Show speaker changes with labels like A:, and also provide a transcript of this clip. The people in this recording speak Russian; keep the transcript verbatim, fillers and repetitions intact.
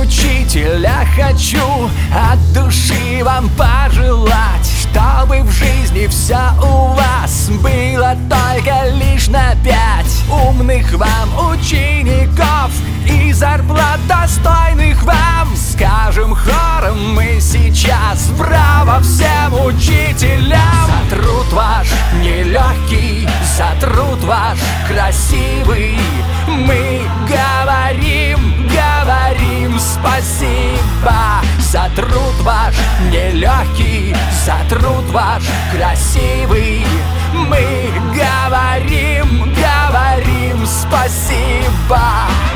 A: учителя хочу от души вам пожелать, чтобы в жизни все у вас было только лишь на пять. Умных вам учеников и зарплат достойных вам. Скажем хором мы сейчас браво всем учителям. За труд ваш нелегкий, за труд ваш красивый мы говорим, говорим спасибо. За труд ваш нелегкий, за труд ваш красивый мы говорим, говорим спасибо.